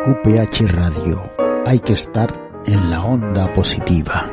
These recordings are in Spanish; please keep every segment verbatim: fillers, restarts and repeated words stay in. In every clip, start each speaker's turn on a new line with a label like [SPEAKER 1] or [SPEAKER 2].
[SPEAKER 1] Q P H Radio. Hay que estar en la onda positiva.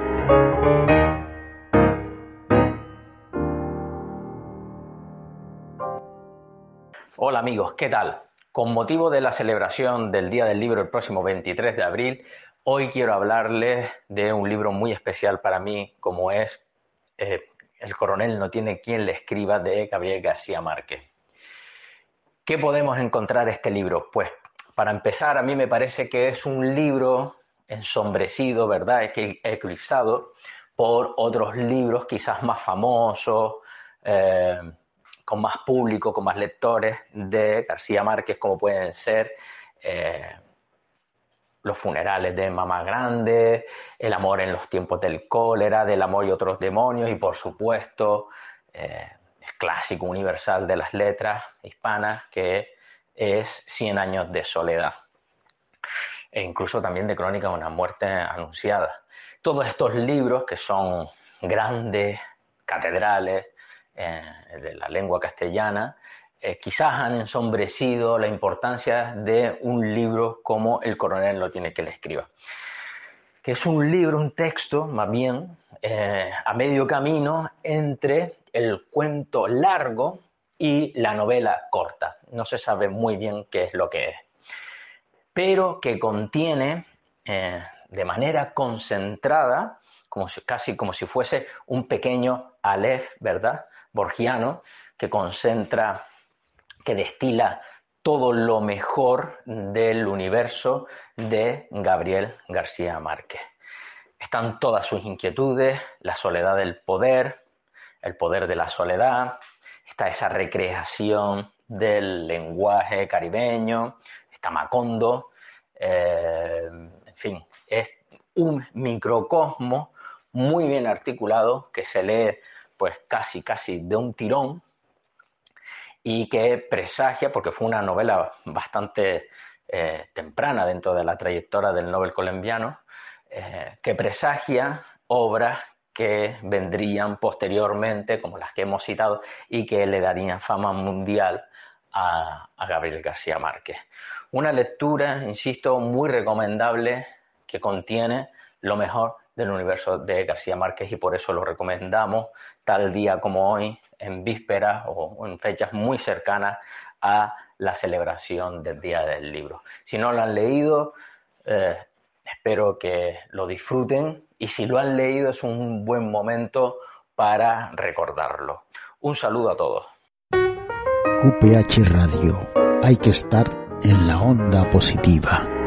[SPEAKER 2] Hola amigos, ¿qué tal? Con motivo de la celebración del Día del Libro el próximo veintitrés de abril, hoy quiero hablarles de un libro muy especial para mí, como es eh, El coronel no tiene quien le escriba, de Gabriel García Márquez. ¿Qué podemos encontrar en este libro? Pues, para empezar, a mí me parece que es un libro ensombrecido, ¿verdad? Eclipsado por otros libros quizás más famosos, eh, con más público, con más lectores de García Márquez, como pueden ser eh, Los funerales de Mamá Grande, El amor en los tiempos del cólera, Del amor y otros demonios, y por supuesto eh, el clásico universal de las letras hispanas, que es Cien años de soledad, e incluso también de Crónica de una muerte anunciada. Todos estos libros, que son grandes catedrales eh, de la lengua castellana, eh, quizás han ensombrecido la importancia de un libro como El coronel no tiene quien le escriba, que es un libro, un texto, más bien, eh, a medio camino entre el cuento largo y la novela corta. No se sabe muy bien qué es lo que es, pero que contiene eh, de manera concentrada, como si, casi como si fuese un pequeño Aleph, ¿verdad?, borgiano, que concentra, que destila todo lo mejor del universo de Gabriel García Márquez. Están todas sus inquietudes, la soledad del poder, el poder de la soledad, está esa recreación del lenguaje caribeño, está Macondo, eh, en fin, es un microcosmo muy bien articulado que se lee pues casi casi de un tirón y que presagia, porque fue una novela bastante eh, temprana dentro de la trayectoria del Nobel colombiano, eh, que presagia obras que vendrían posteriormente, como las que hemos citado, y que le darían fama mundial a, a Gabriel García Márquez. Una lectura, insisto, muy recomendable, que contiene lo mejor del universo de García Márquez, y por eso lo recomendamos tal día como hoy, en vísperas o en fechas muy cercanas a la celebración del Día del Libro. Si no lo han leído, eh, espero que lo disfruten, y si lo han leído es un buen momento para recordarlo. Un saludo a todos.
[SPEAKER 1] Q P H Radio. Hay que estar en la onda positiva.